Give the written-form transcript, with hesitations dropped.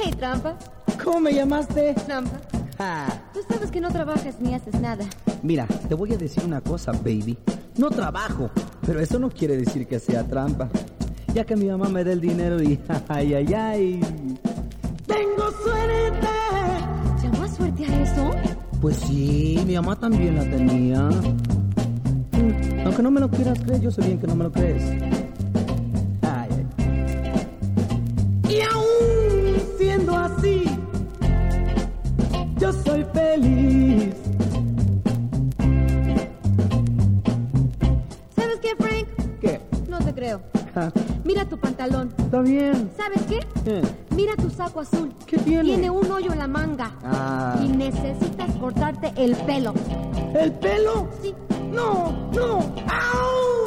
Hey, trampa. ¿Cómo me llamaste? Trampa. Ah. Tú sabes que no trabajas ni haces nada. Mira, te voy a decir una cosa, baby. No trabajo, pero eso no quiere decir que sea trampa. Ya que mi mamá me dé el dinero y... ¡Ay, ay, ay! ¡Tengo suerte! ¿Llamas suerte a eso? Pues sí, mi mamá también la tenía. Aunque no me lo quieras creer, yo sé bien que no me lo crees. Ay, ay. Y aún siendo así, yo soy feliz. ¿Sabes qué, Frank? ¿Qué? No te creo. Ah, Mira tu pantalón. está bien. ¿Sabes qué? Mira tu saco azul. ¿Qué tiene? Tiene un hoyo en la manga. Ah. Y necesitas cortarte el pelo. ¿El pelo? Sí. No, no. ¡Au!